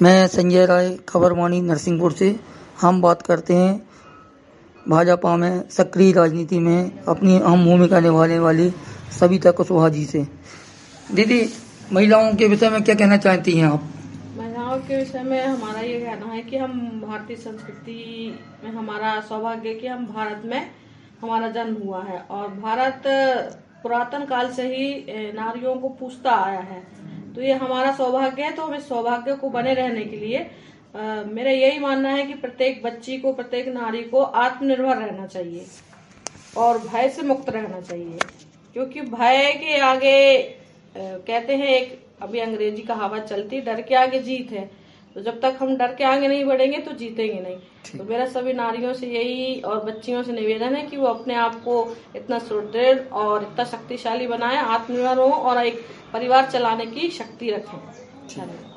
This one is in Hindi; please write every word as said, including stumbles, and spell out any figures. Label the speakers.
Speaker 1: मैं संजय राय, खबरवाणी नरसिंहपुर से। हम बात करते हैं भाजपा में सक्रिय राजनीति में अपनी अहम भूमिका निभाने वाली सविता कुशवाहा जी से। दीदी, महिलाओं के विषय में क्या कहना चाहती हैं आप?
Speaker 2: महिलाओं के विषय में हमारा ये कहना है कि हम भारतीय संस्कृति में हमारा सौभाग्य है कि हम भारत में हमारा जन्म हुआ है और भारत पुरातन काल से ही नारियों को पूजता आया है, तो ये हमारा सौभाग्य है। तो हम इस सौभाग्य को बने रहने के लिए आ, मेरा यही मानना है कि प्रत्येक बच्ची को, प्रत्येक नारी को आत्मनिर्भर रहना चाहिए और भय से मुक्त रहना चाहिए, क्योंकि भय के आगे आ, कहते हैं, एक अभी अंग्रेजी कहावत चलती, डर के आगे जीत है। तो जब तक हम डर के आगे नहीं बढ़ेंगे तो जीतेंगे नहीं। तो मेरा सभी नारियों से यही और बच्चियों से निवेदन है कि वो अपने आप को इतना सुदृढ़ और इतना शक्तिशाली बनाएं, आत्मनिर्भर हो और एक परिवार चलाने की शक्ति रखें।